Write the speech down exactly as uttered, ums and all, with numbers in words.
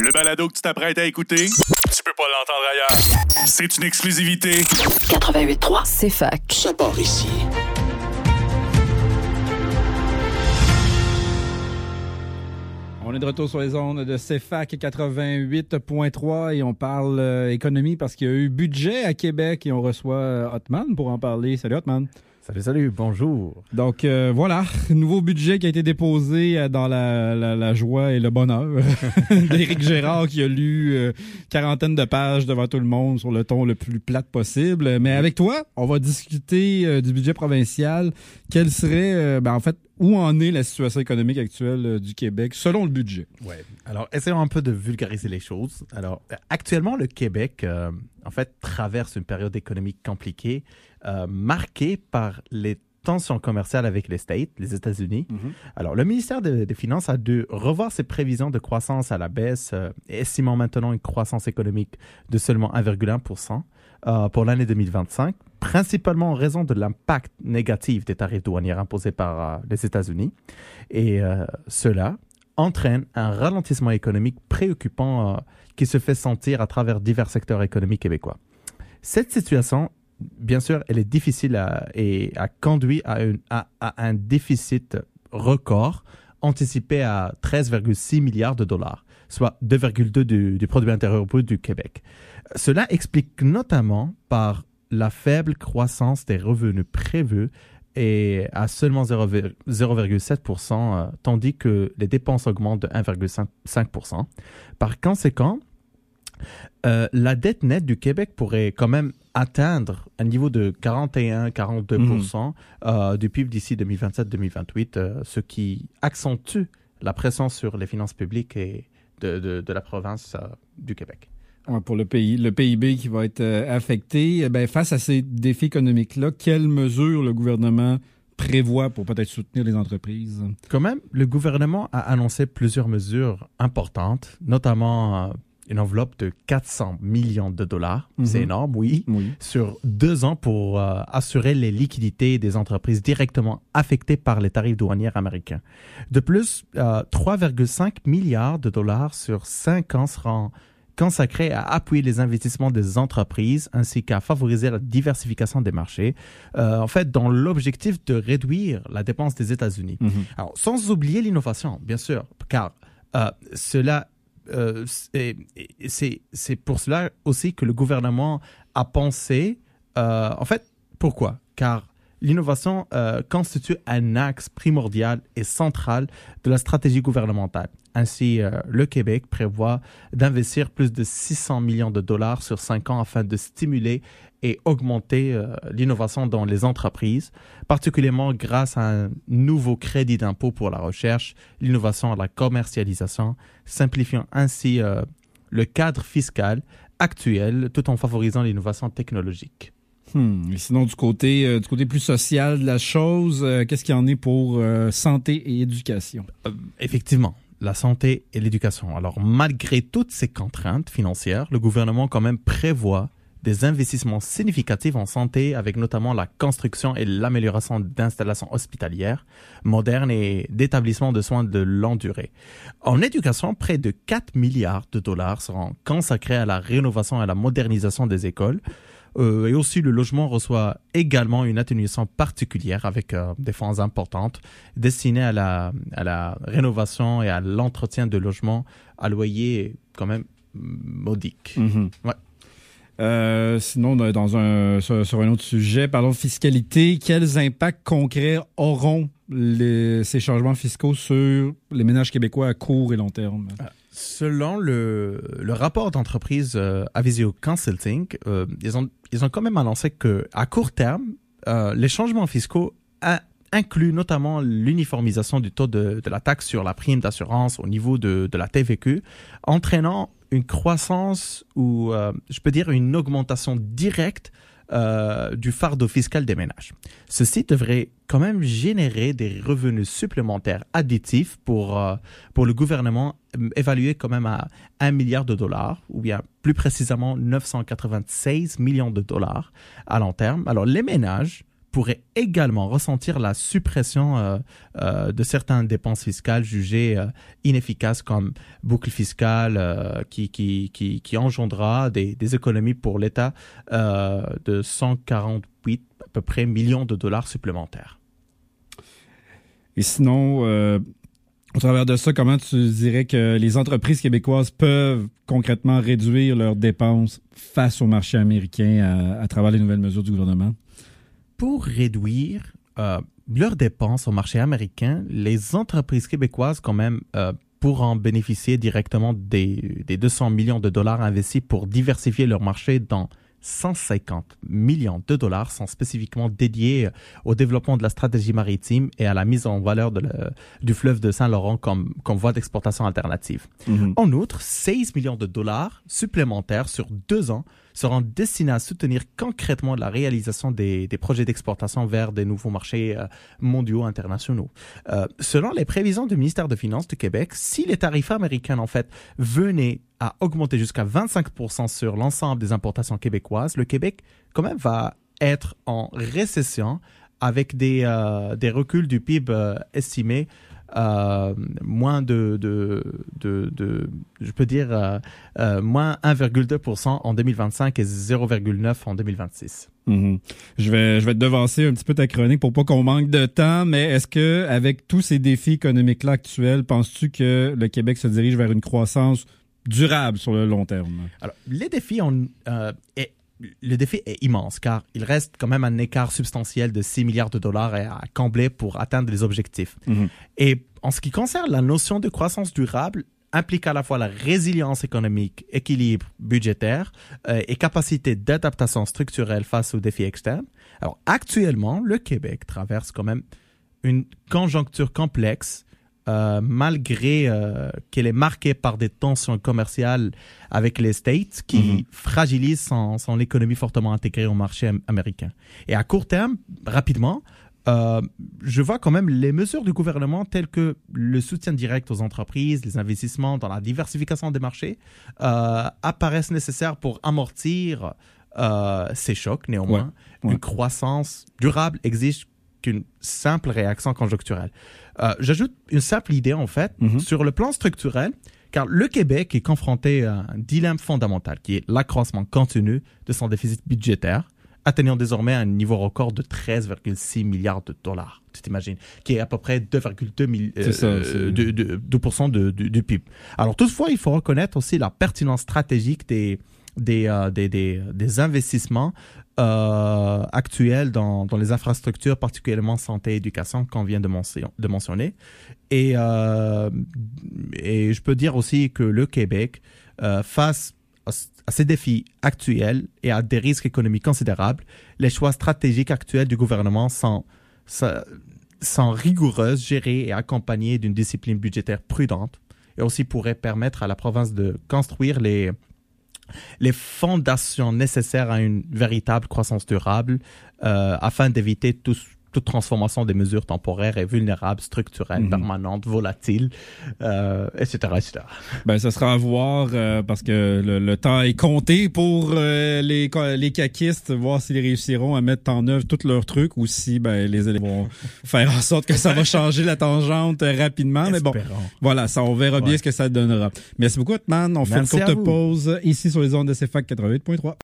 Le balado que tu t'apprêtes à écouter, tu peux pas l'entendre ailleurs. C'est une exclusivité. quatre-vingt-huit trois, c'est fac. Ça part ici. On est de retour sur les ondes de C F A C quatre-vingt-huit point trois et on parle euh, économie parce qu'il y a eu budget à Québec et on reçoit euh, Hotman pour en parler. Salut Hotman. Salut, salut, bonjour. Donc euh, voilà, nouveau budget qui a été déposé euh, dans la, la, la joie et le bonheur d'Éric Gérard qui a lu euh, quarantaine de pages devant tout le monde sur le ton le plus plate possible. Mais avec toi, on va discuter euh, du budget provincial. Quel serait, euh, ben, en fait, où en est la situation économique actuelle euh, du Québec selon le budget? Oui, alors essayons un peu de vulgariser les choses. Alors, actuellement, le Québec, euh, en fait, traverse une période économique compliquée, euh, marquée par les tensions commerciales avec les States, les États-Unis. Mm-hmm. Alors, le ministère de- des Finances a dû revoir ses prévisions de croissance à la baisse, euh, estimant maintenant une croissance économique de seulement un virgule un pour cent euh, pour l'année deux mille vingt-cinq, principalement en raison de l'impact négatif des tarifs douaniers imposés par euh, les États-Unis. Et euh, cela entraîne un ralentissement économique préoccupant euh, qui se fait sentir à travers divers secteurs économiques québécois. Cette situation, bien sûr, elle est difficile à, et a conduit à, une, à, à un déficit record anticipé à treize virgule six milliards de dollars, soit deux virgule deux du, du produit intérieur brut du Québec. Cela explique notamment par la faible croissance des revenus prévus et à seulement zéro virgule sept pour cent, euh, tandis que les dépenses augmentent de un virgule cinq pour cent. Par conséquent, euh, la dette nette du Québec pourrait quand même atteindre un niveau de quarante et un à quarante-deux pour cent mmh. euh, du P I B d'ici deux mille vingt-sept deux mille vingt-huit, euh, ce qui accentue la pression sur les finances publiques et de, de, de la province euh, du Québec. Ouais, pour le pays, le P I B qui va être euh, affecté, eh ben, face à ces défis économiques-là, quelles mesures le gouvernement prévoit pour peut-être soutenir les entreprises? Quand même, le gouvernement a annoncé plusieurs mesures importantes, notamment euh, une enveloppe de quatre cents millions de dollars. Mm-hmm. C'est énorme, oui, oui, sur deux ans pour euh, assurer les liquidités des entreprises directement affectées par les tarifs douaniers américains. De plus, euh, trois virgule cinq milliards de dollars sur cinq ans seront consacré à appuyer les investissements des entreprises ainsi qu'à favoriser la diversification des marchés, euh, en fait, dans l'objectif de réduire la dépense des États-Unis. Mm-hmm. Alors, sans oublier l'innovation, bien sûr, car euh, cela, euh, c'est, c'est, c'est pour cela aussi que le gouvernement a pensé, euh, en fait, pourquoi? Car l'innovation euh, constitue un axe primordial et central de la stratégie gouvernementale. Ainsi, euh, le Québec prévoit d'investir plus de six cents millions de dollars sur cinq ans afin de stimuler et augmenter euh, l'innovation dans les entreprises, particulièrement grâce à un nouveau crédit d'impôt pour la recherche, l'innovation et la commercialisation, simplifiant ainsi euh, le cadre fiscal actuel tout en favorisant l'innovation technologique. Hmm. Et sinon, du côté, euh, du côté plus social de la chose, euh, qu'est-ce qu'il y en est pour euh, santé et éducation? Euh, effectivement. La santé et l'éducation. Alors, malgré toutes ces contraintes financières, le gouvernement quand même prévoit des investissements significatifs en santé avec notamment la construction et l'amélioration d'installations hospitalières modernes et d'établissements de soins de longue durée. En éducation, près de quatre milliards de dollars seront consacrés à la rénovation et à la modernisation des écoles. Euh, et aussi, le logement reçoit également une atténuation particulière avec euh, des fonds importantes destinées à la, à la rénovation et à l'entretien de logements à loyer quand même modique. Mm-hmm. Ouais. Euh, sinon, dans un, sur, sur un autre sujet, parlons de fiscalité. Quels impacts concrets auront les, ces changements fiscaux sur les ménages québécois à court et long terme? Ah. Selon le, le rapport d'entreprise euh, Avisio Consulting, euh, ils, ont, ils ont quand même annoncé qu'à court terme, euh, les changements fiscaux a, incluent notamment l'uniformisation du taux de, de la taxe sur la prime d'assurance au niveau de, de la T V Q, entraînant une croissance ou, euh, je peux dire, une augmentation directe Euh, du fardeau fiscal des ménages. Ceci devrait quand même générer des revenus supplémentaires additifs pour, euh, pour le gouvernement, évalué quand même à un milliard de dollars, ou bien plus précisément neuf cent quatre-vingt-seize millions de dollars à long terme. Alors, les ménages pourrait également ressentir la suppression euh, euh, de certaines dépenses fiscales jugées euh, inefficaces comme boucle fiscale euh, qui, qui, qui, qui engendrera des, des économies pour l'État euh, de cent quarante-huit à peu près millions de dollars supplémentaires. Et sinon, euh, au travers de ça, comment tu dirais que les entreprises québécoises peuvent concrètement réduire leurs dépenses face au marché américain à, à travers les nouvelles mesures du gouvernement? Pour réduire euh, leurs dépenses au marché américain, les entreprises québécoises, quand même, euh, pourront bénéficier directement des, des deux cents millions de dollars investis pour diversifier leur marché dans cent cinquante millions de dollars sont spécifiquement dédiés au développement de la stratégie maritime et à la mise en valeur de le, du fleuve de Saint-Laurent comme, comme voie d'exportation alternative. Mm-hmm. En outre, seize millions de dollars supplémentaires sur deux ans seront destinés à soutenir concrètement la réalisation des, des projets d'exportation vers des nouveaux marchés euh, mondiaux internationaux. Euh, selon les prévisions du ministère des Finances du Québec, si les tarifs américains, en fait, venaient à augmenter jusqu'à vingt-cinq pour cent sur l'ensemble des importations québécoises, le Québec, quand même, va être en récession avec des, euh, des reculs du P I B euh, estimés Euh, moins de, de, de, de, je peux dire, euh, euh, moins un virgule deux pour cent en deux mille vingt-cinq et zéro virgule neuf pour cent en deux mille vingt-six. Mm-hmm. Je vais, je vais te devancer un petit peu ta chronique pour pas qu'on manque de temps, mais est-ce que, avec tous ces défis économiques-là actuels, penses-tu que le Québec se dirige vers une croissance durable sur le long terme? Alors, les défis ont, euh, est, le défi est immense car il reste quand même un écart substantiel de six milliards de dollars à combler pour atteindre les objectifs. Mmh. Et en ce qui concerne la notion de croissance durable, implique à la fois la résilience économique, équilibre budgétaire euh, et capacité d'adaptation structurelle face aux défis externes. Alors actuellement, le Québec traverse quand même une conjoncture complexe Euh, malgré euh, qu'elle est marquée par des tensions commerciales avec les States qui mm-hmm. fragilisent son, son économie fortement intégrée au marché am- américain. Et à court terme, rapidement, euh, je vois quand même les mesures du gouvernement telles que le soutien direct aux entreprises, les investissements dans la diversification des marchés euh, apparaissent nécessaires pour amortir euh, ces chocs. Néanmoins, ouais. Ouais. Une croissance durable exige qu'une simple réaction conjoncturelle. Euh, j'ajoute une simple idée, en fait, mm-hmm. sur le plan structurel, car le Québec est confronté à un dilemme fondamental, qui est l'accroissement continu de son déficit budgétaire, atteignant désormais un niveau record de treize virgule six milliards de dollars, tu t'imagines, qui est à peu près deux virgule deux pour cent de, de, du P I B. Alors toutefois, il faut reconnaître aussi la pertinence stratégique des, des, euh, des, des, des investissements Euh, actuels dans, dans les infrastructures, particulièrement santé et éducation, qu'on vient de, mention, de mentionner. Et, euh, et je peux dire aussi que le Québec, euh, face à, à ces défis actuels et à des risques économiques considérables, les choix stratégiques actuels du gouvernement sont, sont, sont rigoureux, gérés et accompagnés d'une discipline budgétaire prudente, et aussi pourraient permettre à la province de construire les les fondations nécessaires à une véritable croissance durable euh, afin d'éviter tout, toute transformation des mesures temporaires et vulnérables, structurelles, mm-hmm. permanentes, volatiles, euh, et cetera, et cetera. Ben, ça sera à voir euh, parce que le, le temps est compté pour euh, les, les caquistes, voir s'ils réussiront à mettre en œuvre tous leurs trucs ou si ben, les élèves vont faire en sorte que ça va changer la tangente rapidement. Mais bon, voilà, ça, on verra ouais. bien ce que ça donnera. Merci beaucoup, Atman. On Merci fait une courte pause ici sur les ondes de C F A C quatre-vingt-huit point trois.